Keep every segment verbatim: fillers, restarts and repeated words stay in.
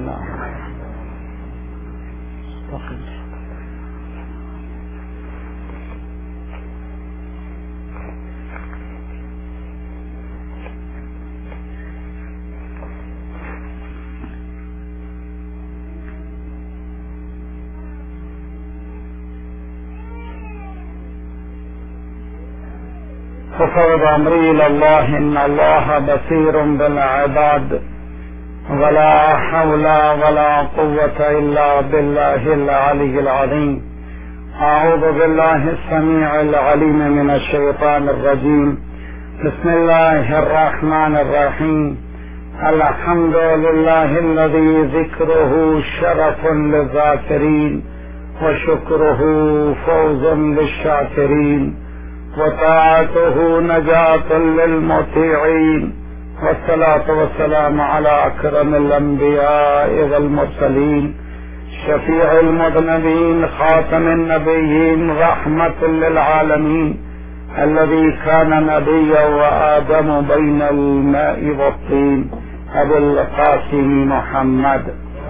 ففوض أمري إلى الله إن الله بصير بالعباد ولا حول ولا قوة إلا بالله العلي العظيم. أعوذ بالله السميع العليم من الشيطان الرجيم. بسم الله الرحمن الرحيم. الحمد لله الذي ذكره شرف للذاكرين وشكره فوز للشاكرين وطاعته نجاة للمطيعين، والصلاة والسلام على أكرم الأنبياء والمرسلين شفيع المذنبين خاتم النبيين رحمة للعالمين الذي كان نبيا وآدم بين الماء والطين أبو القاسم محمد.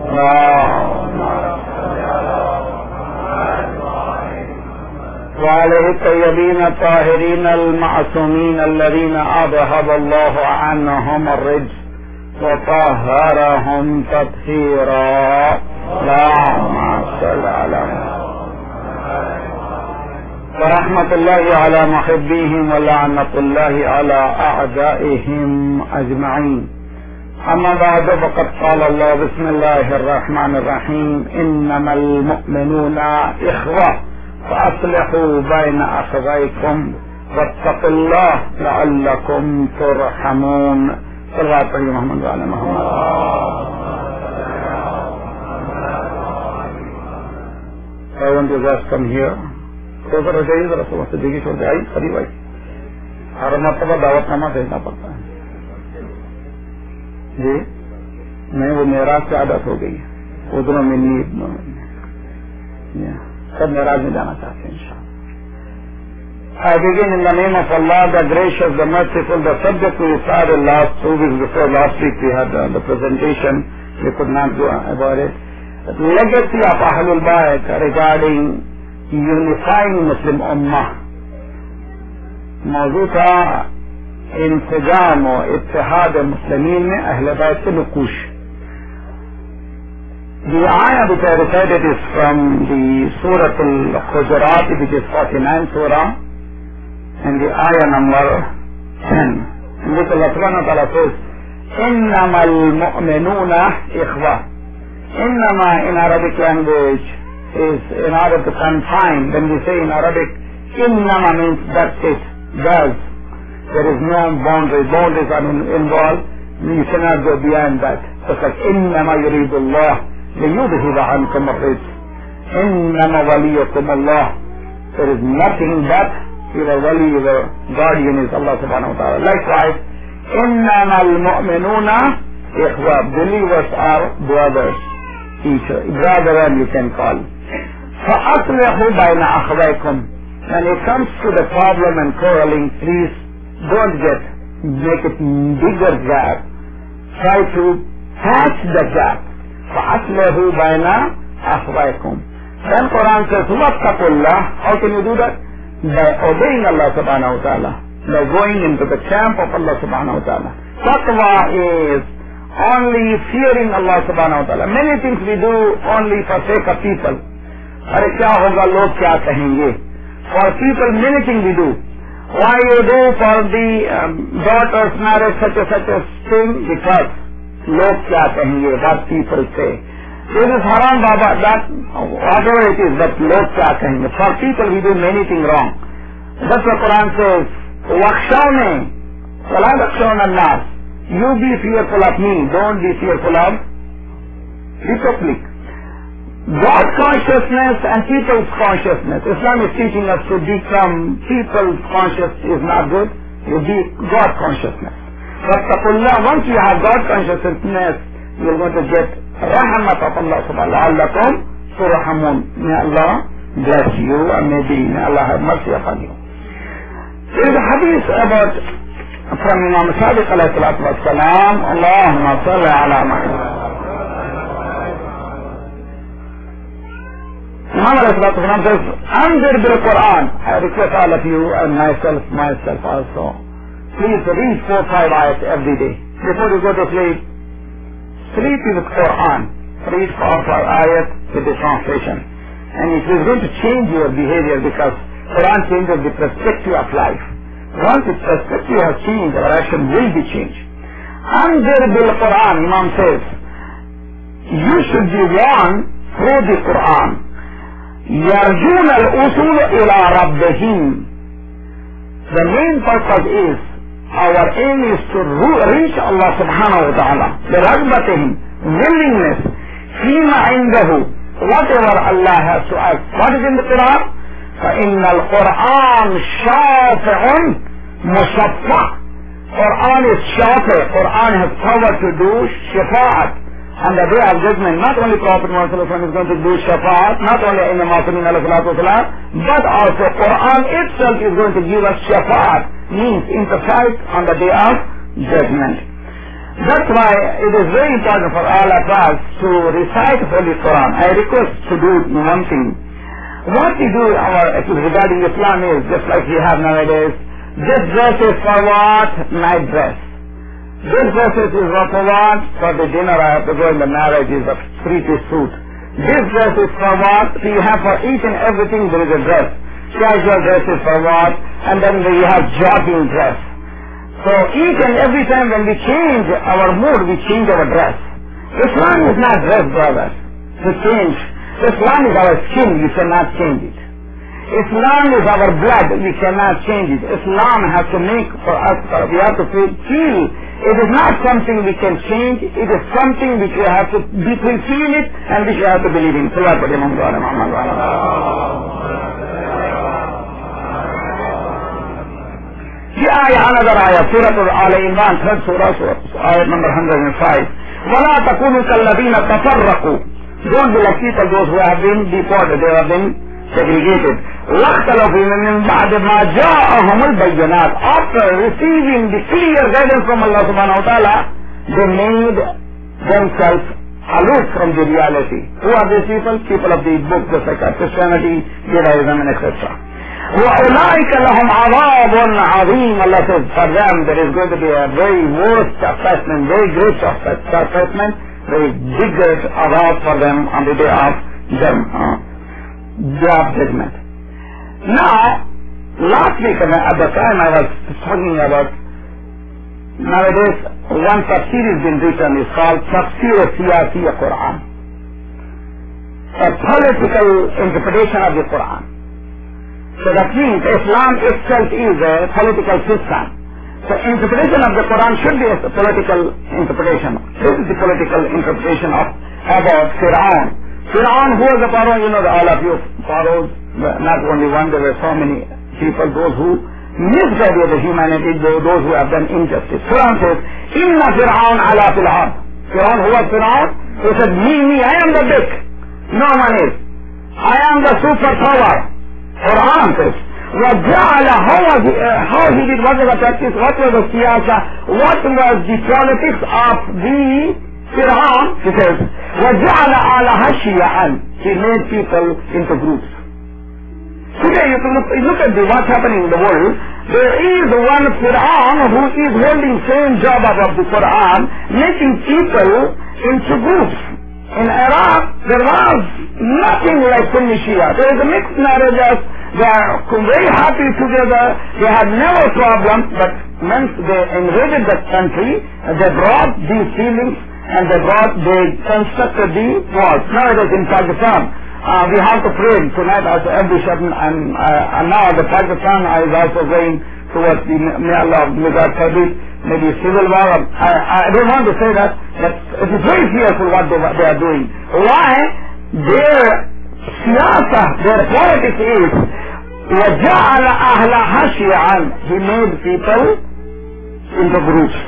وعليه الطيبين الطاهرين المعصومين الذين أذهب الله عنهم الرجس وطهرهم تطهيرا. اللهم صل على ورحمة الله على محبيهم ولعنة الله على أعدائهم أجمعين. أما بعد فقد قال الله بسم الله الرحمن الرحيم إنما المؤمنون إخوة فأصلحوا بين أخويكم واتقوا الله لعلكم ترحمون. صلى الله عليه محمد وعلى محمد. I want you guys come here. तो जरा जाइए जरा सुबह से देखिए छोड़ आई खरी भाई हर मरतबा दावतनामा भेजना पड़ता है जी। नहीं वो मेराज से आदत हो गई उधरों में नींद सब मेराज में जाना चाहते हैं इंशाअल्लाह। I begin in the name of Allah, the gracious, the merciful. The subject we started last two weeks before last week we had uh, the presentation. We could not go about it. The legacy of Ahlul Bayt regarding unifying Muslim Ummah. मौजू था इंसजाम और इत्तेहाद मुस्लिमीन में अहले बैत के नुकूश. The ayah which I recited is from the Surah Al-Hujurat, which is forty-ninth surah, and the ayah number ten, in which Allah subhanahu wa ta'ala says, إِنَّمَا الْمُؤْمِنُونَ إِخْوَةٌ. Innama in Arabic language is in order to confine. When we say in Arabic, Innama means that's it, does. There is no boundary. Boundaries are in, involved. You cannot go beyond that. Just like Innama yuridullah liyudhiba ankum ar-rijs. Innama waliyukum Allah. There is nothing but your wali, your guardian is Allah subhanahu wa ta'ala. Likewise, Innama al-mu'minuna ikhwa. Believers are brothers. Each brother you can call. فَأَصْلِحُوا بَيْنَ أَخْوَيْكُمْ. When it comes to the problem and quarreling, please don't get, make it bigger gap. Try to patch the gap. فَأَصْلِحُوا بَيْنَ أَخْوَيْكُمْ. Then Quran says, وَاتَّقُوا اللَّهَ. How can you do that? By obeying Allah subhanahu wa ta'ala. By going into the camp of Allah subhanahu wa ta'ala. Taqwa is only fearing Allah subhanahu wa ta'ala. Many things we do only for sake of people. अरे क्या होगा लोग क्या कहेंगे. For people many things we do. Why you do for the um, daughter's marriage such a such a thing? Because लोग क्या कहेंगे, what people say. This is haram baba, that whatever it is, but लोग क्या कहेंगे. For people we do many things wrong. That's what Quran says. वख्शौने वला वख्शौन अन्नास. You be fearful of me, don't be fearful of the public. God consciousness and people's consciousness. Islam is teaching us to become people's consciousness is not good. You be God consciousness. But once you have God consciousness, you are going to get rahmat of Allah subhanahu wa ta'ala. Surhamun. May Allah bless you and maybe may Allah have mercy upon you. There is a hadith about from Imam Sadiq alayhi salatu wa salam, Allahumma salli ala Muhammad. Wasallam says, Anzir bil Quran. I request all of you and myself, myself also. Please read four, five ayats every day. Before you go to sleep, sleep with Quran. Read four, five ayats with the translation. And it is going to change your behavior because Quran changes the perspective of life. Once its perspective has changed, our action will be changed. Anzir bil Quran, Imam says, you should be warned through the Quran. يَرْجُونَ الْأُصُولَ إِلَىٰ رَبِّهِمْ. The main purpose is, our aim is to reach Allah subhanahu wa ta'ala. بِرَغْبَتِهِمْ, willingness. فِيمَا عِنْدَهُ, whatever Allah has to ask. What is in the Quran? فَإِنَّ الْقُرْآنَ شَافِعٌ مُشَفَّعٌ. Quran is shafi'. Quran has power to do shafa'at. On the day of judgment, not only Prophet Muhammad is going to do shafa'at, not only Imam Muhammad but also Quran itself is going to give us shafa'at, means intercede on the day of judgment. That's why it is very important for all of us to recite Holy Quran. I request to do one thing. What we do our, regarding Islam is just like we have nowadays. This dress is for what? Night dress. This dress is for what? For the dinner I have to go in the marriage is a three-piece suit. This dress is for what? We have for each and everything there is a dress. Casual dress is for what? And then we have jogging dress. So each and every time when we change our mood, we change our dress. Islam is not dress, brothers. To change. Islam is our skin, you cannot change it. Islam is our blood, we cannot change it. Islam has to make for us, we have to feel. It is not something we can change, it is something which we have to deeply feel it and which we have to believe in. The ayah, another ayah, Surah Al-Imran, third surah, ayah number one hundred five. وَلَا تَكُونُوا كَالَّذِينَ تَفَرَّقُوا. Don't be like people, those who have been deported, they have been segregated. وَاخْتَلَفُوا مِنْ بَعْدِ مَا جَاءَهُمُ الْبَيِّنَاتُ. After receiving the clear guidance from Allah subhanahu wa ta'ala, they made themselves aloof from the reality. Who are these people? People of the book, just like Christianity, Judaism, and et cetera. وَأُولَٰئِكَ لَهُمْ عَذَابٌ عَظِيمٌ. Allah says, for them there is going to be a very worst chastisement, very great chastisement, very big azab for them on the day of them, uh, day of judgment. Now, last week at the time I was talking about, nowadays one tafsir has been written, is called Tafsir Siyasi Quran, a political interpretation of the Quran. So that means Islam itself is a political system. So interpretation of the Quran should be a political interpretation. This is the political interpretation of about Fir'aun. Fir'aun, who was the Pharaoh? You know, all of you pharaohs, not only one, there were so many people, those who misguided the humanity, those who have done injustice. Fir'aun says, Inna Fir'aun ala fil ard. Fir'aun, who was Fir'aun? He said, me, me, I am the big. No one is. I am the superpower. Quran says, وَجَعَلَ how, was he, uh, how he did, what was the practice, what was the siyasa, what was the politics of the Fir'aun, he says, وَجَعَلَ عَلَهَا شِيَعًا. He made people into groups. Today you can look, you look at the, what's happening in the world. There is one Fir'aun who is holding same job of the Quran, making people into groups. In Iraq, there was nothing like Sunni Shia. There is a mixed marriages. They are very happy together. They had never problems. But once they invaded the country, they brought these feelings and they brought, they constructed the walls. Nowadays in Pakistan, uh, we have to pray tonight also every Shabbat, and, uh, and now the Pakistan is also going towards the, may Allah, may God forbid, maybe civil war. I, I don't want to say that, but it is very fearful what they, they are doing. Why? Their siyasa, their politics is, وَجَعَلَ أَهْلَهَا شِيَعًا. He made people into groups.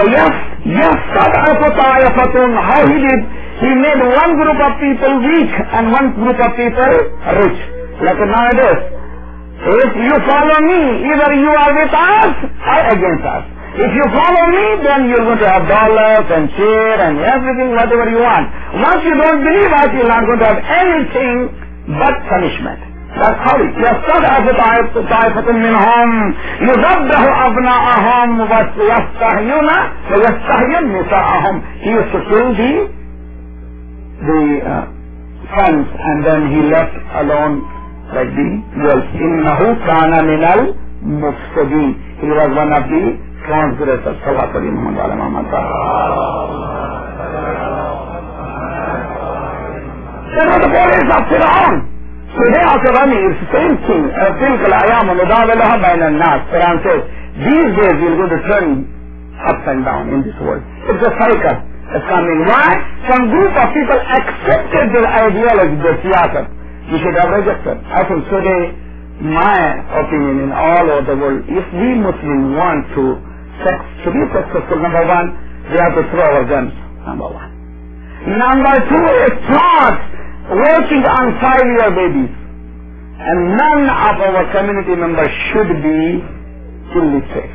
وَيَسْتَضْعَفُ طَائِفَةٌ. How he did? He made one group of people weak and one group of people rich. Like nowadays, if you follow me, either you are with us or against us. If you follow me, then you're going to have dollars and share and everything, whatever you want. Once you don't believe us, you're not going to have anything but punishment. That's how it is. يَسْتَضْعَفُ طَائِفَةٌ مِّنْهُمْ يُذَبَّحُ أَبْنَاءَهُمْ وَيَسْتَحْيُونَ وَيَسْتَحْيُونَ نِسَاءَهُمْ. He used to kill the, the uh, sons and then he left alone like the girls. إِنَّهُ كَانَ مِنَ الْمُفْسِدِينَ. He was one of the transgressors. Sallallahu alayhi wa sallam. That was the police of Fir'aun. Today after running, it's the same thing. تِلْكَ الْأَيَامُ نُدَاوِلُهَا بَيْنَ النَّاسِ. Quran says, these days we're going to turn up and down in this world. It's a cycle that's coming. Why? Some group of people accepted the ideology, the siyasat. We should have rejected. I think today, my opinion in all over the world, if we Muslims want to, sex, to be successful, number one, we have to throw our guns, number one. Number two, it's not working on five-year babies. And none of our community members should be illiterate.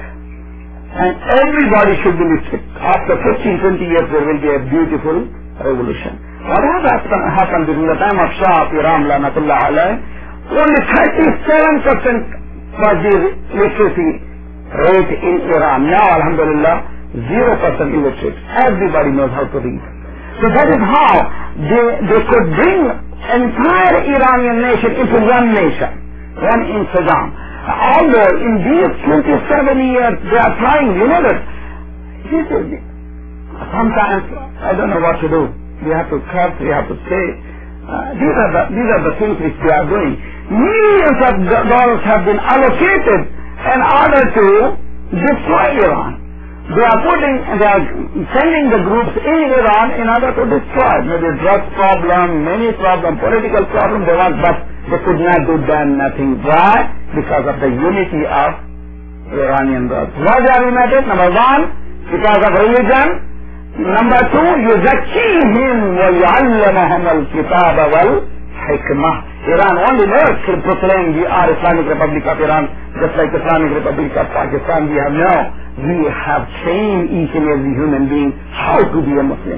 And everybody should be literate. After fifteen, twenty years, there will be a beautiful revolution. What has happened during the time of Shah Iram Lanatullah alayh? Only thirty-seven percent was the literacy rate in Iran. Now, alhamdulillah, zero percent illiterate. Everybody knows how to read. So that is how they, they could bring entire Iranian nation into one nation, one in Saddam. Although in these twenty-seven years they are trying, you know that, this is, sometimes I don't know what to do. We have to cut, we have to say, uh, these are the, these are the things which they are doing. Millions of dollars have been allocated in order to destroy Iran. They are putting, they are sending the groups in Iran in order to destroy. Maybe drugs problem, many problem, political problem they want, but they could not do then nothing. Why? Because of the unity of Iranian brothers. Why they are united? Number one, because of religion. Number two, يُزَكِّيهِمْ وَيُعَلَّمَهُمَ الْكِتَابَ وَالْحِكْمَةِ. Iran only knows to proclaim we are Islamic Republic of Iran, just like Islamic Republic of Pakistan. We have no, we have trained each and every human being how to be a Muslim.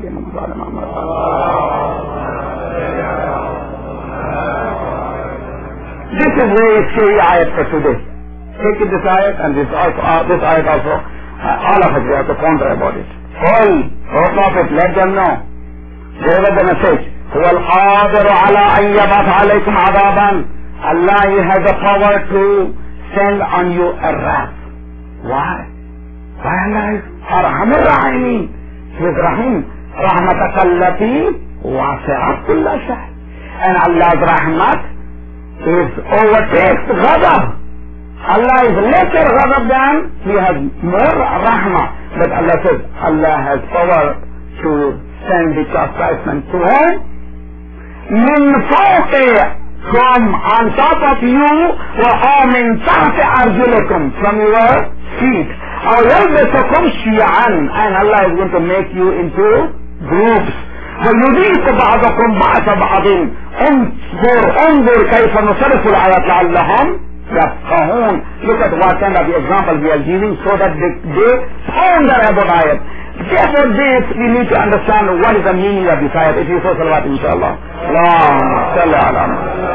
This is very scary ayat for today. Take it this ayat and this, also, uh, this ayat also, uh, all of us we have to ponder about it. Call, oh Prophet, let them know. Deliver the message. هو القادر على أن يبعث عليكم عذابا. Allah, He has the power to send on you a wrath. Why? Why Allah is Arham Ar-Rahimin. He is Rahim. رحمتك التي واسعت كل شيء. And Allah's rahmat is overtakes ghadab. Allah is lesser ghadab than He has more rahmah. But Allah says Allah has power to send the chastisement to Him. من فوق, from on top of you, ومن تحت أرجلكم, from your feet. أو يلبسكم شيعا, and Allah is going to make you into groups. ويذيق بعضكم بعض بعض. انظر انظر كيف نصرف الآيات لعلهم يفقهون. Look at what kind of example we are giving so that they, they ponder about ayat. Therefore this we need to understand what is the meaning of this ayat. If you say salawat inshallah. Allahumma salli ala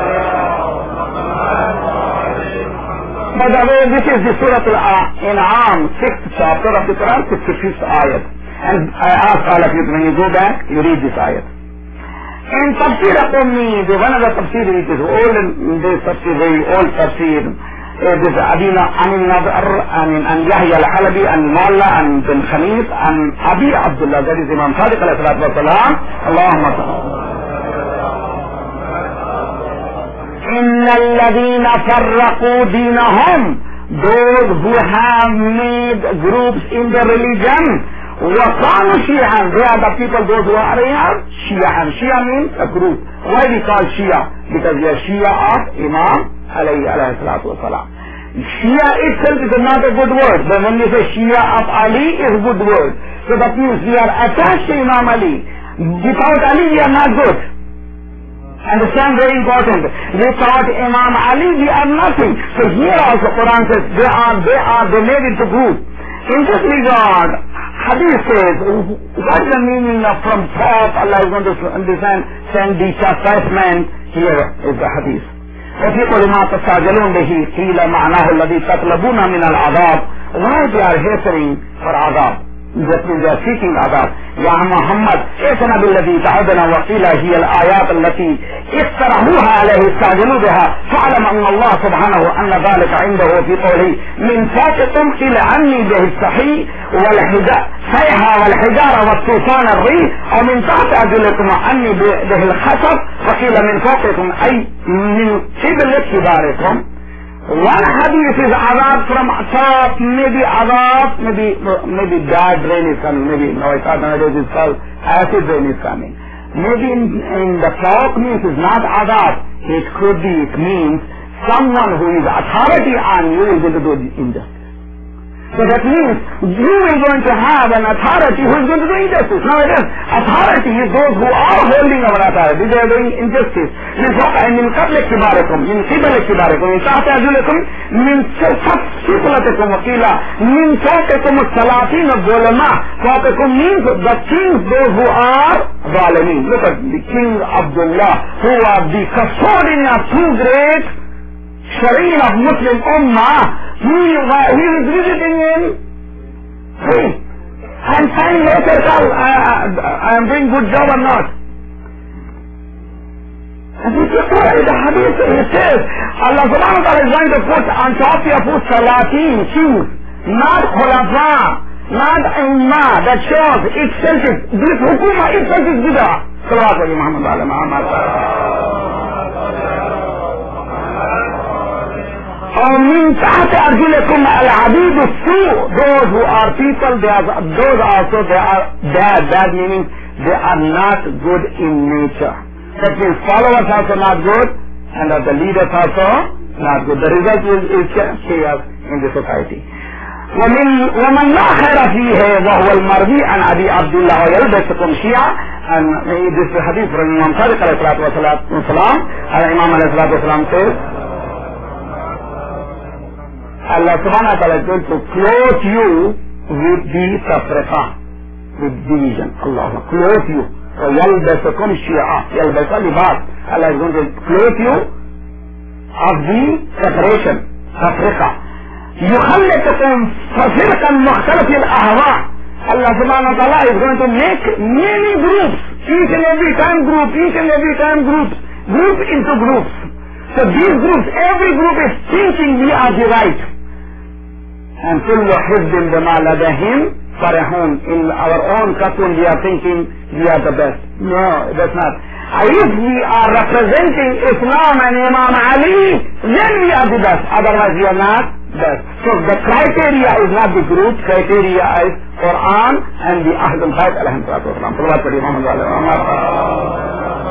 Muhammad. By the way, this is the Surah Al-An'am, sixth chapter of the Quran, sixty-fifth ayat. And I ask all of you, when you go back, you read this ayat. In Tafsir Al-Ummi, the one of the Tafsir, it is old, this Tafsir, very old Tafsir. This is Abina Amin Nadar, and Yahya Al-Halabi, and Mawla, and bin Khamis, and Abi Abdullah, that is Imam Sadiq alayhi salatu wa salam. Allahumma sallam. إِنَّ الَّذِينَ فَرَّقُوا دِينَهُمْ, those who have made groups in the religion, وَقَالُوا شِيعًا, they are the people, those who are here, Shia. Shia means a group. Why we call Shia? Because we are Shia of Imam alayhi alayhi salatu wa salam. Shia itself is not a good word, but when you say Shia of Ali is a good word. So that means we are attached to Imam Ali. Without Ali we are not good. Understand, very important. Without Imam Ali we are nothing. So here also Quran says they are, they are, they made into group. In this regard, Hadith says, what is the meaning of from top Allah is going to understand, send the chastisement Here is the hadith. وفي كل ما تستعجلون به قيل معناه الذي تطلبون من العذاب. Why they are hastening for عذاب? That means they are seeking عذاب. يا محمد ائتنا بالذي تعدنا وقيل هي الآيات التي اقترحوها عليه استعجلوا بها فاعلم أن الله سبحانه أن ذلك عنده في قوله من فوقكم قيل عني به السحي والحجارة سيها والحجارة والطوفان الريح ومن تحت أرجلكم عني به الخشب وقيل من فوقكم أي من قبل كباركم. One hadith is azab from top, maybe azab, maybe maybe bad rain is coming, maybe no, I thought nowadays it's called acid rain is coming. Maybe in, in the top means it's not azab. It could be, it means someone who is authority on you is going to do injustice. So that means you are going to have an authority who is going to do injustice. Now it is authority is those who are holding our authority, they are doing injustice. من قبل كباركم من قبل كباركم من تحت أرجلكم من سفلتكم وقيل من فوقكم السلاطين الظلماء. فوقكم means the kings, those who are ظالمين. Look at the King Abdullah, who are the custodian of two great Sharia of Muslim Ummah. He, he is visiting in free and saying later, I am doing good job or not. And this is why the hadith it says Allah subhanahu wa ta'ala is going to put on top of put salatin, kings, not khulafa, not imma. That shows itself is, this hukuma itself is bid'ah. Salawatu alayhi Muhammad wa ala Muhammad. ومن تحت أرجلكم العبيد السوء. Those who are people, they are, those also they are bad. Bad meaning they are not good in nature. That means followers also not good, and the leaders also not good. The result is, is chaos in the society. ومن ومن لا خير فيه وهو المروي عن أبي عبد الله ويلبسكم شيعا. And this is hadith from Imam Sadiq alayhi salatu wa salam. Imam alayhi salatu wa salam says, Allah subhanahu wa ta'ala is going to clothe you with the tafriqa, with division. Allah clothe you. وَيَلْبَسَكُمْ شِيَعًا. يَلْبَسَ لِبَاسٍ. Allah is going to clothe you of the separation, tafriqa. يُخَلِّقُكُمْ فَفِرْقًا مُخْتَلِفِ الْأَهْوَاءِ. Allah subhanahu wa ta'ala is going to make many groups, each and every time group, each and every time groups, group into groups. So these groups, every group is thinking we are the right. And كل حزب بما لديهم فرحون. In our own cartoon we are thinking we are the best. No, that's not. If we are representing Islam and Imam Ali, then we are the best. Otherwise we are not best. So the criteria is not the group, criteria is Quran and the Ahlul Bayt alayhim salatu wa salam.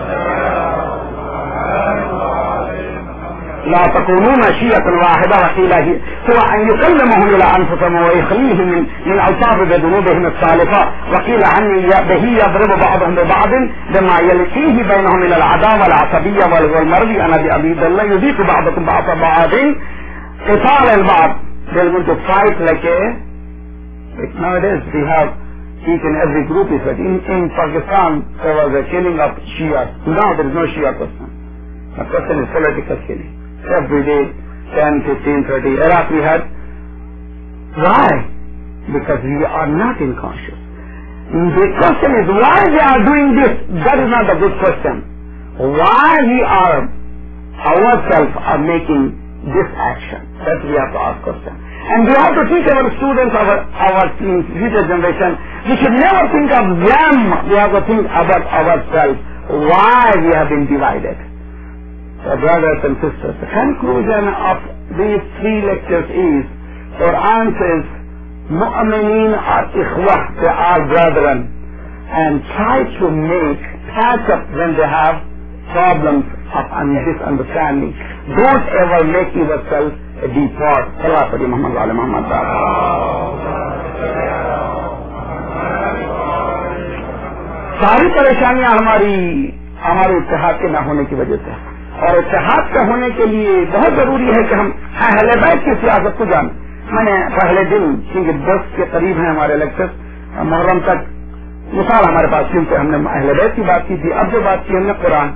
لا تكونون شيئة واحدة وقيل هو أن يكلمهم إلى أنفسهم ويخليهم من من ألطاف بذنوبهم السالفة. وقيل عني به يضرب بعضهم ببعض بما يلقيه بينهم من العداوة والعصبية والمرضي. أنا بأبي الله يذيق بعضكم بعض بعض قتال البعض. They're going to fight like a like nowadays we have each and every group is like in, in Pakistan there was a killing of Shia. Now there is no Shia person. The person is political killing. Every day, ten, fifteen, thirty. Iraq we had. Why? Because we are not in conscious. The question is why we are doing this. That is not a good question. Why we are ourselves are making this action. That we have to ask question. And we have to teach our students, our, our future generation, we should never think of them. We have to think about ourselves. Why we have been divided. So brothers and sisters, the conclusion of these three lectures is, Quran says, Mu'mineen are ikhwah, they are brethren, and try to make, patch up when they have problems of misunderstanding. Don't ever make yourself a depart. Salawatu alayhi Muhammad wa ala Muhammad. सारी परेशानियां हमारी हमारे इत्तेहाद के न होने की वजह से, और इत्तेहाद का होने के लिए बहुत जरूरी है कि हम अहले बैत की सियासत को जानें. मैंने पहले दिन क्योंकि दस के करीब है हमारे लेक्चर, मुहर्रम तक मिसाल हमारे पास क्योंकि हमने अहले बैत की बात की थी, अब जो बात की हमने कुरान.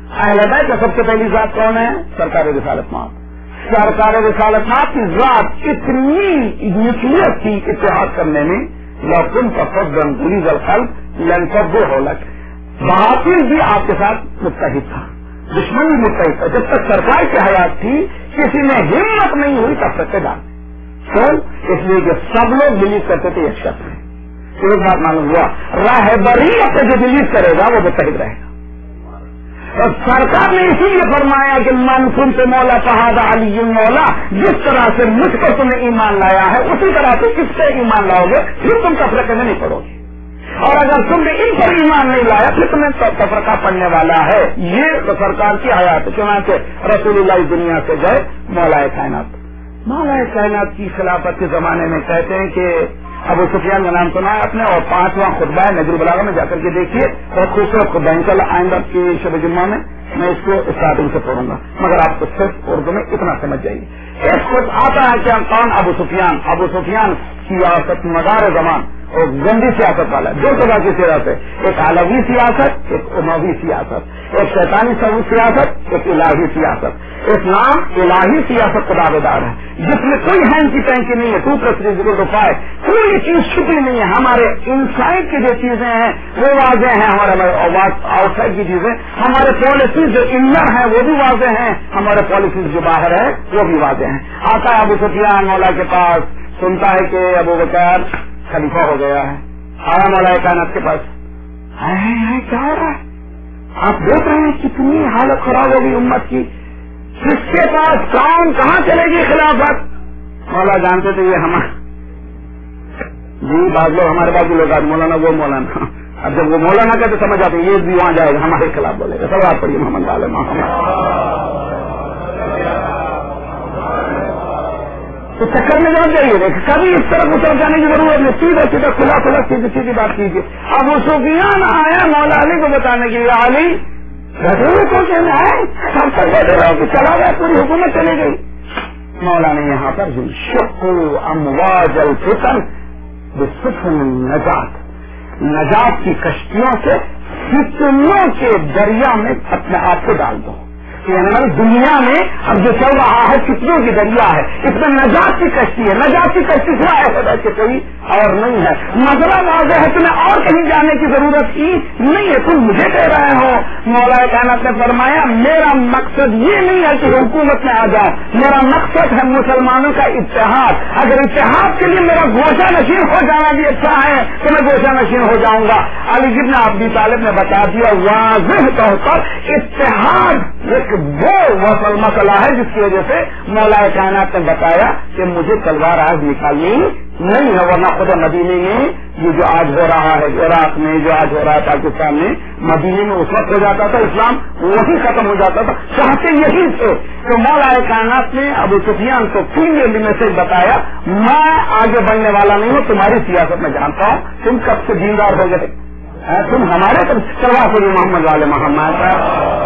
اہل بیت کا سب سے پہلی ذات کون ہے؟ سرکار رسالت مآب. سرکار رسالت مآب کی ذات اتنی نیوکلیس تھی اتحاد کرنے میں. لوکن تفضل غلیظ القلب لن تفضل لك. باطل بھی آپ کے ساتھ متحد تھا, دشمن بھی متحد تھا. جب تک سرکار کی حیات تھی کسی میں ہمت نہیں ہوئی تب تک کے ڈال. کیوں؟ اس لیے کہ سب لوگ بلیو کرتے تھے ایک شخص ہے. ایک بات معلوم ہوا, راہبریت سے جو بلیو کرے گا وہ متحد رہے گا. اور سرکار نے اسی لیے فرمایا کہ من تم سے مولا فہذا علی مولا, جس طرح سے مجھ پر تم نے ایمان لایا ہے اسی طرح سے کس سے ایمان لاؤ گے, پھر تم تفرقے میں نہیں پڑو گے. اور اگر تم نے ان پر ایمان نہیں لایا پھر تمہیں تفرقہ پڑنے والا ہے. یہ تو سرکار کی حیات. چنانچہ رسول اللہ دنیا سے گئے, مولا کائنات مولا کائنات کی خلافت کے زمانے میں کہتے ہیں کہ ابو سفیان کا نام سنا ہے اپنے, اور پانچواں خطبہ ہے نجر البلاغہ میں, جا کر کے دیکھیے. بہت خوبصورت خطبہ, انشاءاللہ آئندہ کی شب جمعہ میں میں اس کو اسٹارٹنگ سے پڑھوں گا, مگر آپ کو صرف اردو میں اتنا سمجھ جائیے. ایک خود آتا ہے کہ کون؟ ابو سفیان. ابو سفیان سیاست مدار زمان اور گندی سیاست والا, دو طرح کی سیاست, ایک علوی سیاست, ایک اموی سیاست, ایک شیطانی سیاست, ایک الہی سیاست. اسلام الہی سیاست کا دعوے دار ہے جس میں کوئی ہینڈ کی ٹینکی نہیں ہے, ٹو پلس تھری ضرور روپئے, کوئی چیز چھپی نہیں ہے. ہمارے انسائڈ کی جو چیزیں ہیں وہ واضح ہیں, ہمارے آؤٹ سائڈ کی چیزیں, ہمارے پالیسیز جو انر ہیں وہ بھی واضح ہیں, ہمارے پالیسیز جو باہر ہے وہ بھی واضح ہیں. آتا ہے ابو سفیان مولا کے پاس, سنتا ہے کہ ابو بکر خلیفہ ہو گیا ہے. آیا مولا کائنات کے پاس, کیا ہو رہا ہے؟ آپ دیکھ رہے ہیں کتنی حالت خراب ہوگی امت کی, کس کے پاس کون کہاں چلے گی خلافت؟ مولا جانتے تھے یہ ہمارا جی بعض لوگ ہمارے بعض لوگ آج مولانا وہ مولانا, اب جب وہ مولانا کہتے سمجھ آتے یہ بھی وہاں جائے گا ہمارے خلاف بولے گا. سب آپ پڑھیے محمد عالم تو چکر میں جان جائیے, کبھی اس طرف اتر جانے کی ضرورت نہیں, سیدھا سیدھا کھلا کھلا سیدھی سیدھی بات کیجیے. ابو سفیان آیا مولا علی کو بتانے کے لیے, علی بیٹھے میں آئے سب تک بیٹھے رہو کہ چلا گیا, پوری حکومت چلی گئی. مولا نے یہاں پر شقو امواج الفتن بسفن النجات, نجات کی کشتیوں سے فتنوں کے دریا میں اپنے آپ کو ڈال دو. یعنی دنیا میں اب جو چل رہا ہے فتنوں کی دریا ہے, اس میں نجات کی کشتی ہے. نجات کی کشتی سوا ایسا کہ کوئی اور نہیں ہے. مسئلہ واضح ہے, تمہیں اور کہیں جانے کی ضرورت ہی نہیں ہے, تم مجھے کہہ رہے ہو. مولا کائنات نے فرمایا میرا مقصد یہ نہیں ہے کہ حکومت میں آ جاؤ, میرا مقصد ہے مسلمانوں کا اتحاد. اگر اتحاد کے لیے میرا گوشہ نشین ہو جانا بھی اچھا ہے تو میں گوشہ نشین ہو جاؤں گا. علی بن ابی طالب نے بتا دیا واضح طور پر اتحاد ایک وہ وصل مسئلہ ہے جس کی وجہ سے مولا کائنات نے بتایا کہ مجھے تلوار آج نکالنی نہیں ہے, ورنہ خدا مدینے میں یہ جو آج ہو رہا ہے عراق میں, جو آج ہو رہا ہے پاکستان میں, مدینے میں اس وقت ہو جاتا تھا, اسلام وہی ختم ہو جاتا تھا. چاہتے یہی تھے کہ مولا کائنات نے ابو سفیان کو کلیئرلی میسج بتایا, میں آگے بڑھنے والا نہیں ہوں, تمہاری سیاست میں جانتا ہوں, تم کب سے دیندار ہو گئے, تم ہمارے چلوا کو محمد والے محمد.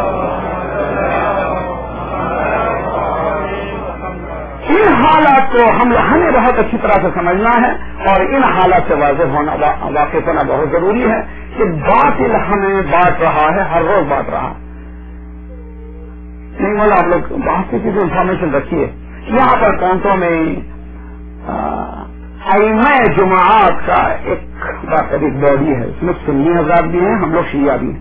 ان حالات کو ہم ہمیں بہت اچھی طرح سے سمجھنا ہے اور ان حالات سے واضح ہونا واقف ہونا بہت ضروری ہے کہ باطل ہمیں بانٹ رہا ہے, ہر روز بانٹ رہا ہے. نہیں بولا آپ لوگ بہت سی چیزیں انفارمیشن رکھیے. یہاں پر کونٹوں میں ائمہ جماعت کا ایک ایک باڈی ہے, اس میں سنی حضرات بھی ہیں, ہم لوگ شیعہ بھی ہیں.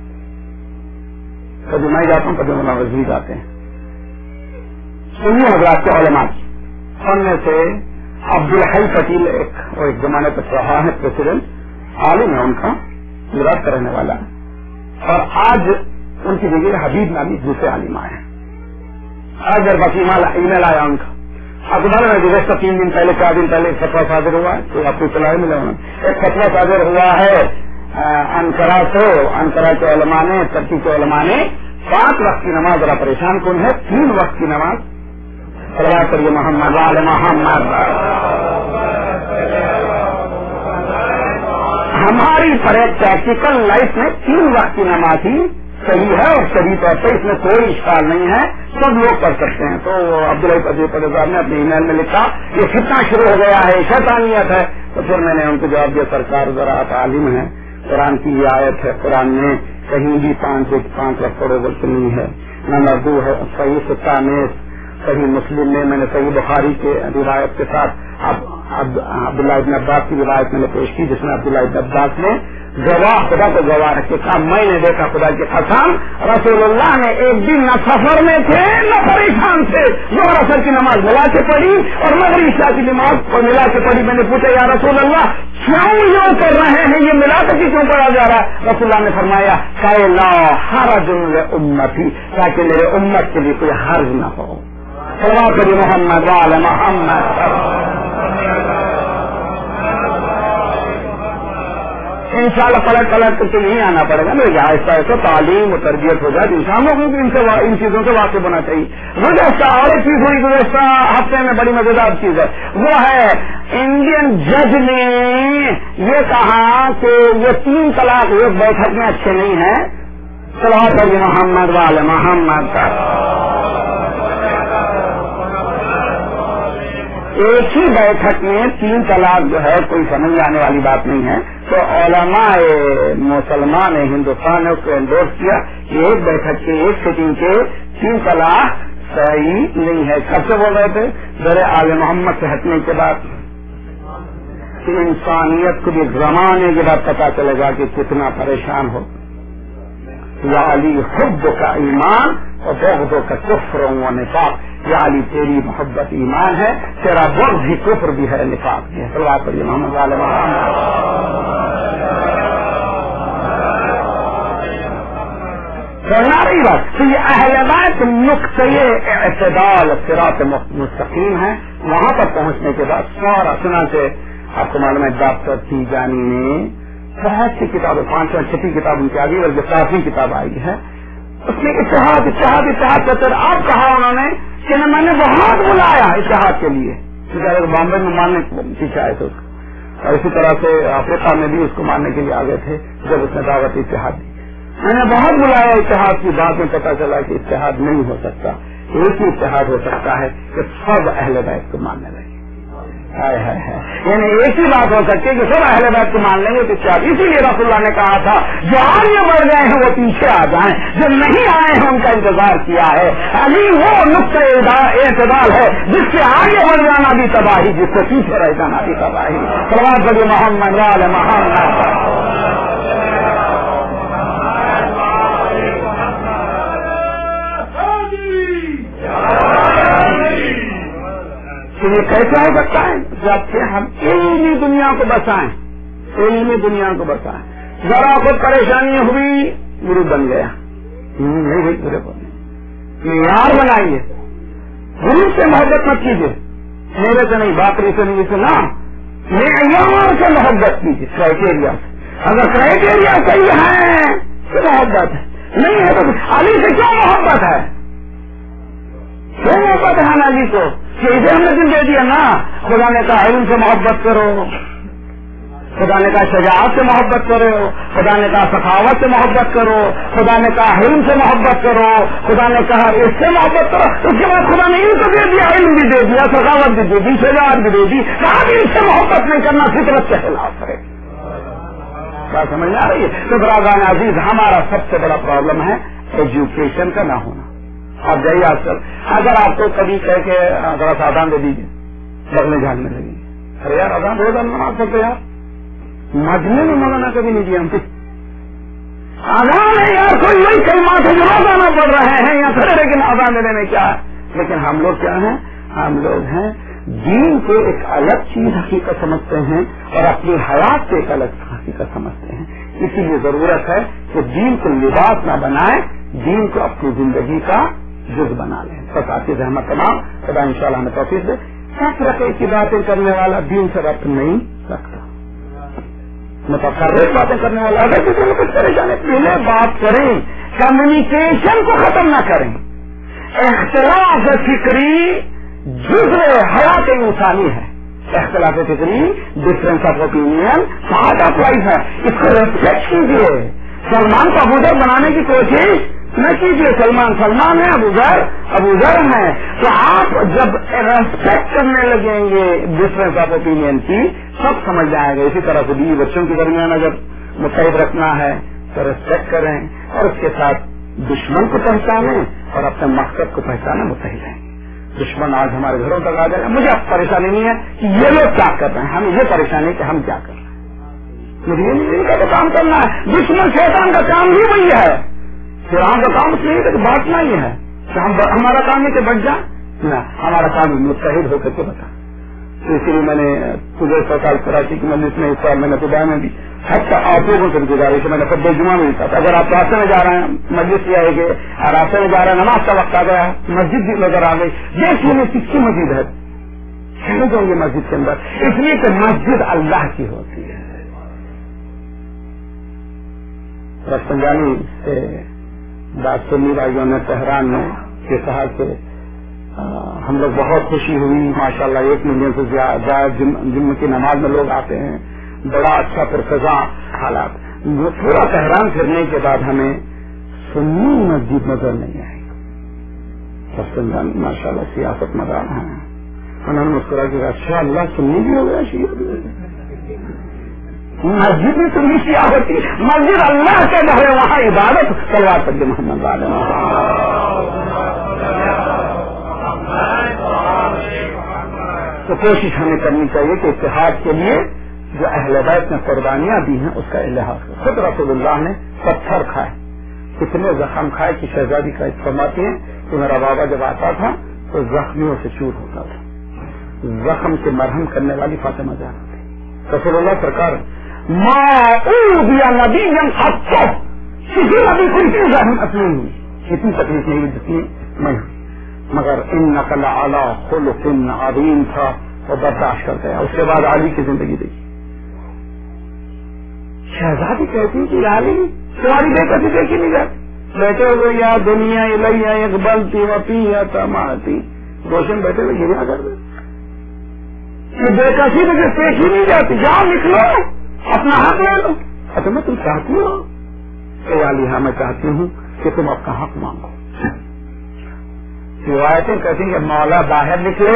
کبھی میں جاتا ہوں کبھی مولانا رضوی جاتے ہیں. سنی حضرات کے علماء ان میں سے عبدالحی پٹیل ایک اور ایک زمانے تک رہا ہے پریسیڈنٹ, عالم ہے ان کا, گجرات کا رہنے والا ہے, اور آج ان کی جگہ حبیب نامی دوسرے عالم آئے ہیں. آج جب وکیم ای میل آیا ان کا, آپ کو معلوم ہے گزشتہ تین دن پہلے چار دن پہلے ایک فتویٰ صادر ہوا ہے, تو آپ کو اطلاع ملا ہونا. ایک فتویٰ صادر ہوا ہے انقرہ سے, انقرہ کے علماء نے, ترکی کے علماء نے پانچ وقت کی نماز ذرا پریشان کن ہے, تین وقت کی نماز سلوات کریے محمد وعلی محمد. ہماری پریکٹیکل لائف میں تین وقت کی نماز ہی صحیح ہے اور صحیح طور پہ اس میں کوئی اشکال نہیں ہے, سب لوگ کر سکتے ہیں. تو عبدالحی عزیز صاحب نے اپنے ای میل میں لکھا یہ فتنہ شروع ہو گیا ہے, شیطانیت ہے. تو پھر میں نے ان کو جواب دیا سرکار ذرا عالم ہے, قرآن کی یہ آیت ہے, قرآن میں کہیں بھی پانچ ایک پانچ وقت پڑھو بلکہ نہیں ہے. نمبر دو ہے صحیح ستہ میں صحیح مسلم میں میں نے صحیح بخاری کے روایت کے ساتھ اب اب عبداللہ ابن عباس کی روایت میں نے پیش کی جس میں عبداللہ ابن عباس نے گواہ خدا کو گواہ رکھے کہا میں نے دیکھا خدا کی قسم رسول اللہ نے ایک دن نہ سفر میں تھے نہ پریشان تھے ظہر اثر کی نماز ملا کے پڑھی اور مغرب عشاء کی نماز ملا کے پڑھی. میں نے پوچھا یا رسول اللہ کیوں یوں کر رہے ہیں یہ ملا کر کیوں پڑھا جا رہا ہے؟ رسول اللہ نے فرمایا کہ لا حرج امتی تاکہ میرے امت کے لیے کوئی حرج نہ ہو. صلوات علی محمد وعلی محمد. ان شاء اللہ پلٹ پلٹ تو نہیں آنا پڑے گا میرے آہستہ آہستہ تعلیم و تربیت ہو جائے انسانوں کو بھی ان سے ان چیزوں سے واقف ہونا چاہیے. گزشتہ اور ایک چیز ہوئی گزشتہ ہفتے میں بڑی مزیدار چیز ہے وہ ہے انڈین جج نے یہ کہا کہ یہ تین طلاق ایک بیٹھک میں اچھے نہیں ہیں. صلوات علی محمد وعلی محمد کا ایک ہی بیٹھک میں تین طلاق جو ہے کوئی سمجھ آنے والی بات نہیں ہے. تو علماء مسلمان ہندوستان نے اس کو انڈورس کیا کہ ایک بیٹھک کے ایک سیٹنگ کے تین طلاق صحیح نہیں ہے. کب سے بول رہے تھے؟ در آل محمد سے ہٹنے کے بعد کہ انسانیت کو بھی زمانے کے بعد پتا چلے گا کہ کتنا پریشان ہو. یا علی حب کا ایمان اور بغض کا کفر و نفاق. یا علی تیری محبت ایمان ہے تیرا بغض بھی کفر بھی ہے نفاق بھی ہے. صلوات پر محمد والے کرنا رہی بات تو یہ اہل بیت نقطۂ اعتدال صراط مستقیم ہے. وہاں پر پہنچنے کے بعد سارا سنا سے آپ کو معلوم ہے ڈاکٹر تی جانی نے بہت سی کتابیں پانچواں چھٹی کتاب ان کی آگئی اور جو ساتویں کتاب آئی ہے اس میں اتحاد اتحاد اتحاد کرتے آپ کہا انہوں نے کہ میں نے بہت بلایا اتحاد کے لیے بامبے میں ماننے پیچھے آئے تھے اس کو اور اسی طرح سے افریقہ میں بھی اس کو ماننے کے لیے آ گئے تھے جب اس نے دعوت اتحاد دی. میں نے بہت بلایا اتحاد کی بات میں پتا چلا کہ اتحاد نہیں ہو سکتا. ایک ہی اتحاد ہو سکتا ہے کہ سب اہل بیت کو ماننے لگے. یعنی ایک ہی بات ہو سکتی ہے کہ سب اہل بیت کو مان لیں گے تو کیا. اسی لیے رسول اللہ نے کہا تھا جو آگے بڑھ گئے ہیں وہ پیچھے آ جائیں جو نہیں آئے ہیں ان کا انتظار کیا ہے. علی وہ نقطۂ اعتدال ہے جس سے آگے بڑھ جانا بھی تباہی جس سے پیچھے رہ جانا بھی تباہی. صلوات علی محمد وعلی محمد. تو یہ کیسے ہو سکتا ہے جب کہ ہم علمی دنیا کو بسائیں علمی دنیا کو بسائیں. ذرا خود پریشانی ہوئی گرو بن گیا نہیں بھائی پورے کو معیار بنائیے. گرو سے محبت مت کیجیے میرے سے نہیں باقری سے نہیں سے نہ معیار سے محبت کیجیے کرائٹیریا سے. اگر کرائٹیریا صحیح ہے تو محبت ہے نہیں ہے تو علی سے کیا محبت ہے کیوں محبت ہے علی کو کہ اسے ہم نے دن دے دیا نا. خدا نے کہا علم سے محبت کرو خدا نے کہا شجاعت سے محبت کرو خدا نے کہا سخاوت سے محبت کرو خدا نے کہا علم سے محبت کرو خدا نے کہا اس سے محبت کرو. اس کے بعد خدا نے علم تو دے دیا علم بھی دے دیا سخاوت بھی دے دی شجاعت بھی دے دی. کہا کہ اس سے محبت نہیں کرنا فطرت کے خلاف ہے. بات سمجھ آ رہی ہے؟ تو برادران عزیز ہمارا سب سے بڑا پرابلم ہے ایجوکیشن کا نہ ہونا. آپ جائیے آج کل اگر آپ کو کبھی کہہ کے ذرا سا آدان دے دیجیے بغلیں جھاڑنے لگیں گے. ارے یار آدان روز نماز پڑھتے یار مجموعے میں مولانا کبھی نہیں دیا ہم سے آدان ہے یار کوئی وہی کلمات ہے جو روزانہ پڑھ رہے ہیں یا پھر لیکن آدان دینے میں کیا ہے. لیکن ہم لوگ کیا ہیں ہم لوگ ہیں دین کو ایک الگ چیز حقیقت سمجھتے ہیں اور اپنی حیات سے ایک الگ حقیقت سمجھتے ہیں. اسی لیے ضرورت ہے کہ دین کو لباس نہ بنائے دین کو اپنی زندگی کا جز بنا لیں. بس آپ کی زحمت تمام خدا ان شاء اللہ ہمیں توفیق دے. سچ رکھے کی باتیں کرنے والا دین سے ربط نہیں رکھتا. متفرق باتیں کرنے والا اگر کسی کو کچھ پریشانی پہلے بات کریں کمیونیکیشن کو ختم نہ کریں. اختلاف فکری جزو حیات انسانی ہے. اختلاف فکری difference of opinion part of life ہے. اس کو ریسپیکٹ کیجیے. سلمان کو ابوذر بنانے کی کوشش نہ کیجیے. سلمان سلمان ہے ابوذر ابوذر ہے. تو آپ جب ریسپیکٹ کرنے لگیں گے ڈفرینس آف اوپینین کی سب سمجھ جائے گا. اسی طرح سے بیوی بچوں کے درمیان اگر متحد رکھنا ہے کو ریسپیکٹ کریں اور اس کے ساتھ دشمن کو پہچانیں اور اپنے مقصد کو پہچانے متحد ہیں. دشمن آج ہمارے گھروں تک آ جائے گا. مجھے اب پریشانی نہیں ہے کہ یہ لوگ کیا کر رہے ہیں, ہمیں یہ پریشانی ہے کہ ہم کیا کر رہے ہیں. مجھے یہ نہیں, ان کا تو کام کرنا ہے. دشمن شیطان کا کام ہی وہی ہے. شیطان کا کام اس لیے کہ بانٹنا ہی ہے. ہمارا کام ہے کہ بٹ جائیں نہ, ہمارا کام متحد ہو کر کے بتا. تو اسی لیے میں نے پورے سو سال کراچی کی مجلس میں اس سال میں نے دبئی میں بھی حتیٰ آپ لوگوں سے بھی گزارش ہے. میں نے خود جمعہ میں بھی کہا اگر آپ راستے میں جا رہے ہیں مسجد سے آئے گے, راستے میں جا رہے ہیں نماز کا وقت آ گیا, مسجد بھی نظر آ گئی, دیکھیے میں کس کی مسجد ہے, چلے جائیں گے مسجد کے اندر, اس لیے کہ مسجد اللہ کی ہوتی ہے. رفسنجانی سے بات سنی بھائیوں نے تہران میں کے کہا کہ ہم لوگ بہت خوشی ہوئی, ماشاء اللہ ایک ملین سے زیادہ جمعہ کی نماز میں لوگ آتے ہیں, بڑا اچھا پرفضاں حالات. پورا تہران پھرنے کے بعد ہمیں سنی مسجد نظر نہیں آئی. رفسنجانی ماشاء اللہ سیاست مدار ہیں. انہوں نے مسکرا کہ اچھا اللہ سنی بھی ہو گیا, شیعہ بھی ہو گیا. مسجد میں سنی شیعہ ہوتی, مسجد اللہ کے گھر ہے, وہاں عبادت سلوات پڑھ محمد والے. تو کوشش ہمیں کرنی چاہیے کہ اتحاد کے لیے جو اہل بیت نے قربانیاں دی ہیں اس کا لحاظ کریں. خود رسول اللہ نے پتھر کھائے, کتنے زخم کھائے کہ شہزادی کا فرماتی ہیں کہ میرا بابا جب آتا تھا تو زخمیوں سے چور ہوتا تھا. زخم سے مرہم کرنے والی فاطمہ زہرا تھی. رسول اللہ سرکار نبی کسی نبی کو اتنی زخم اپنی ہوئی, اتنی تکلیف نہیں ہوئی جتنی میں ہوئی, مگر ان نقل اعلیٰ خلق عظیم تھا وہ برداشت کر گیا. اس کے بعد علی کی زندگی دیکھی. شہزادی کہتی کہ علی تمہاری بے کسی دیکھی نہیں جاتی, بیٹھے ہوئے یا دنیا الیا اقبلتی وفی یا تماتی, روشن بیٹھے ہوئے گریا کر دے. یہ بے کسی مجھے دیکھی نہیں جاتی, جاؤ نکلو اپنا حق لے لو. اچھا میں تم چاہتی ہو کہ علی ہاں میں چاہتی ہوں کہ تم اپنا حق مانگو. روایتیں کہتی ہیں کہ مولا باہر نکلے,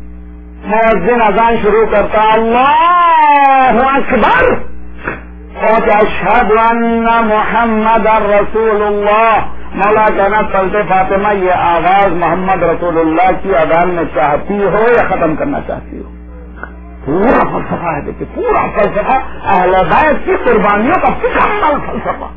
مؤذن اذان شروع کرتا اللہ اکبر, اور اشہد ان محمد رسول اللہ. مولا کہنا چلتے فاطمہ یہ آواز محمد رسول اللہ کی اذان میں چاہتی ہو یا ختم کرنا چاہتی ہو. پورا فلسفہ ہے, دیکھیے پورا فلسفہ اہل بیت کی قربانیوں کا مکمل فلسفہ.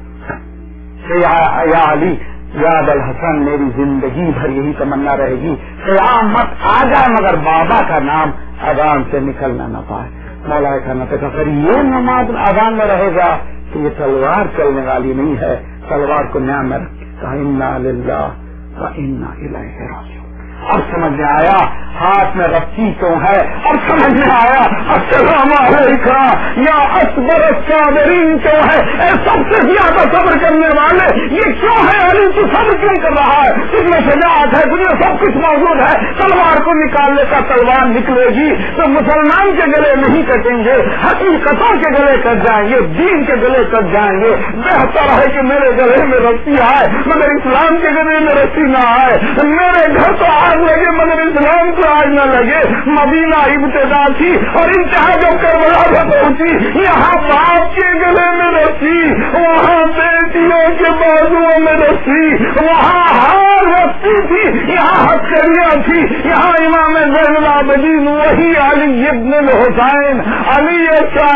یا علی یا ابوالحسن میری زندگی بھر یہی تمنا رہے گی قیامت آ جائے مگر بابا کا نام اذان سے نکلنا نہ پائے. مولا کہنا تھا اگر یہ نماز اذان میں رہے گا تو یہ تلوار چلنے والی نہیں ہے, تلوار کو نیا میں رکھے. انا للہ و انا الیہ راجعون. اب سمجھ میں آیا ہاتھ میں رسی کیوں ہے, اب سمجھ میں آیا السلام علیکم یا اکبر الصابرین کیوں ہے, اے سب سے زیادہ صبر کرنے والے یہ کیوں ہے. علی تو صبر کیوں کر رہا ہے, تجھ میں شجاعت ہے, تجھے سب کچھ موجود ہے, تلوار کو نکالنے کا تلوار نکلے گی تو مسلمان کے گلے نہیں کٹیں گے, حقیقتوں کے گلے کٹ جائیں گے, دین کے گلے کٹ جائیں گے. بہتر ہے کہ میرے گلے میں رسی آئے مگر اسلام کے گلے میں رسی نہ آئے. میرے گھر تو آگ لگے مگر اسلام کو آگ نہ لگے. مدینہ ابتدا تھی اور انتہا جو کربلا سے پہنچی, یہاں باپ کے گلے میں رسی, وہاں بیٹیوں کے بازوؤں میں رسی, وہاں ہار رسی تھی, یہاں ہتھکڑیاں تھی, یہاں امام زین العابدین وہی علی ابن الحسین علی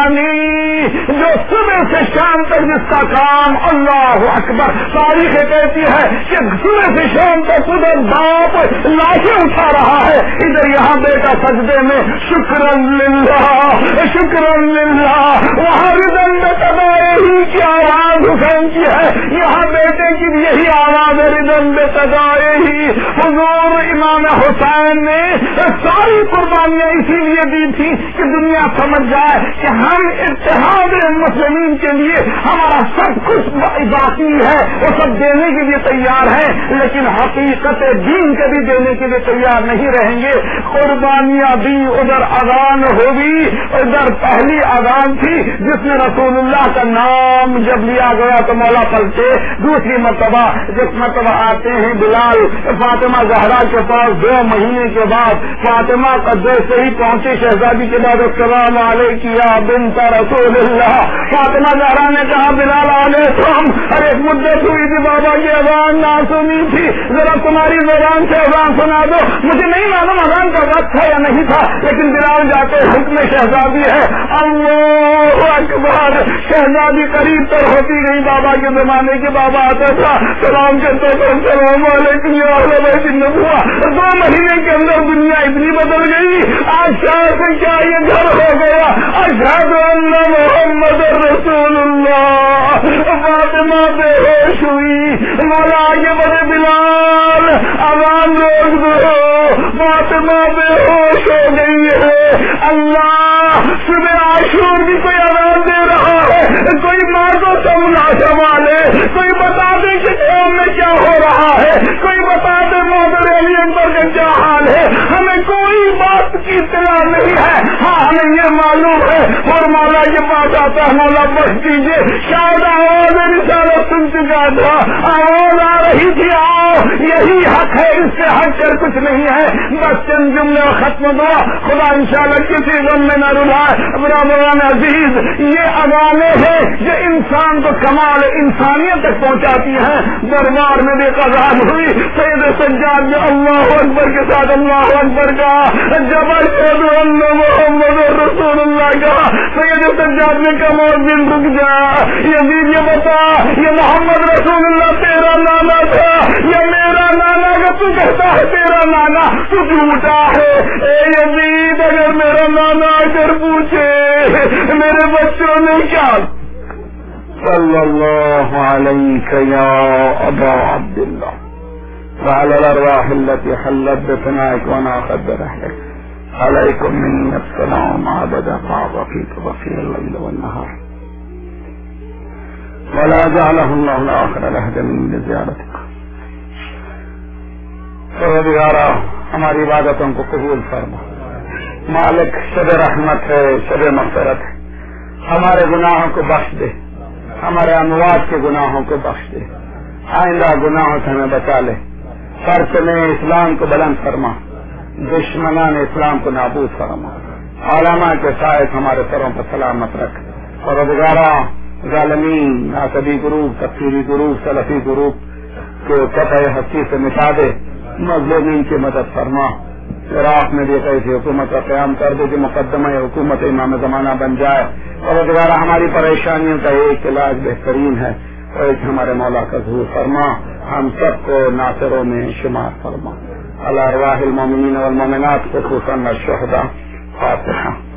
ثانی جو صبح سے شام تک جس کا کام اللہ اکبر. تاریخ کہتی ہے کہ صبح سے شام تک ادھر باپ لاشیں اٹھا رہا ہے, ادھر یہاں بیٹا سجدے میں شکرن للہ شکرن للہ. وہاں ردن میں تدائے ہی کی آواز حسین کی ہے, یہاں بیٹے کی یہی آواز ہے ردن میں تدائے ہی. حضور امام حسین نے ساری قربانیاں اسی لیے دی تھی کہ دنیا سمجھ جائے کہ ہم اتحاد مسلمین کے لیے ہمارا سب کچھ باقی ہے, وہ سب دینے کے لیے تیار ہے لیکن حقیقت دین کے بھی دینے کے لیے تیار نہیں رہیں گے. قربانیاں دی, ادھر اذان ہوگی, ادھر پہلی اذان تھی جس میں رسول اللہ کا نام جب لیا گیا تو مولا پلٹے, دوسری مرتبہ ہوگا جس مرتبہ آتے ہیں بلال فاطمہ زہرا کے پاس دو مہینے کے بعد فاطمہ کا جیسے ہی پہنچی شہزادی کے بعد السلام علیکم یا بنت رسول اللہ. فاطمہ زہرا نے کہا بلال علیکم. ہر ایک مدت ہوئی تھی بابا کی اذان نہ سنی تھی, ذرا تمہاری زبان سے اذان سنا دو. مجھے نہیں معلوم اذان کا وقت تھا یا نہیں تھا, لیکن بلال جاتے حکم شہزادی ہے. اللہ اکبر. شہزادی قریب تر ہوتی گئی بابا کے زمانے کے. بابا آتا تھا سلام کرتے تھے السلام علیکم یا اہل بیت النبوہ. دو مہینے کے اندر دنیا اتنی بدل گئی. آج شاید سے کیا یہ گھر ہو گیا. اشہد ان محمد رسول اللہ. فاطمہ بے ہوش ہوئی. مولا آگے بڑھے بلال اذان روک دو. فاطمہ بے ہوش ہو گئی ہے. اللہ صبح عاشور بھی کوئی اذان دے رہا ہے. کوئی ماں کو سمنا سنبھالے. کوئی بتا دے کہ قوم میں کیا ہو رہا ہے. کوئی بتا دے مادر علی اکبر کا کیا حال ہے. ہمیں کوئی بات کی اطلاع نہیں ہے. ہاں ہمیں یہ معلوم ہے اور مولا کے پاس آتا ہے مولا بخش دیجیے. شاید آواز رسالت سن چکا تھا. آواز آ رہی تھی آؤ یہی حق ہے, اس سے ہٹ کر کچھ نہیں ہے. بس چند جملے ختم ہوا. خدا انشاءاللہ کسی غم میں نہ رلائے. برادران عزیز یہ اذانیں ہیں جو انسان کو کمال انسانیت تک پہنچاتی ہیں. دربار میں بھی قضا ہوئی. سید سجاد نے اللہ اکبر کے ساتھ اللہ اکبر کہا. جب اشہد ان محمد رسول اللہ کہا سید سجاد نے کہا مؤذن رک جا. یزید یہ بتا یہ محمد رسول اللہ تیرا نانا تھا یا میرا نانا؟ کہ تو کہتا ہے تیرا نانا تو جھوٹا ہے. اے یزید اگر میرا نانا اگر پوچھے میرے بچوں نے کیا صلی اللہ علیہ یا ابا عبداللہ وعلى الارواح التي حلت بفنائك وناخذ برحلك عليكم مني السلام عبد طاعتك بقي الليل والنهار ولا جعله الله الاخر لهدا من زيارتك. پروردگارا ہماری عبادتوں کو قبول فرما. مالک شب رحمت ہے, شب مغفرت ہے. ہمارے گناہوں کو بخش دے, ہمارے اموات کے گناہوں کو بخش دے. آئندہ گناہوں سے ہمیں بچا لے. فرق نے اسلام کو بلند فرما, دشمنان اسلام کو نابود فرما. علماء کے سائے ہمارے سروں پر سلامت رکھ. اور روزگارہ ظالمین ناسبی گروپ تفسیری گروپ سلفی گروپ کو قطع ہستی سے مٹا دے. مظلومین کی مدد فرما. عراق میں بھی ایک ایسی حکومت کا قیام کر دے کہ مقدمہ حکومت امام زمانہ بن جائے. اور روزگارہ ہماری پریشانیوں کا ایک علاج بہترین ہے اور ایک ہمارے مولا کا ظہور فرما. ہم سب کو ناصروں میں شمار فرما. علی ارواح المومنین والمومنات خصوصاً الشہداء. فاتحہ.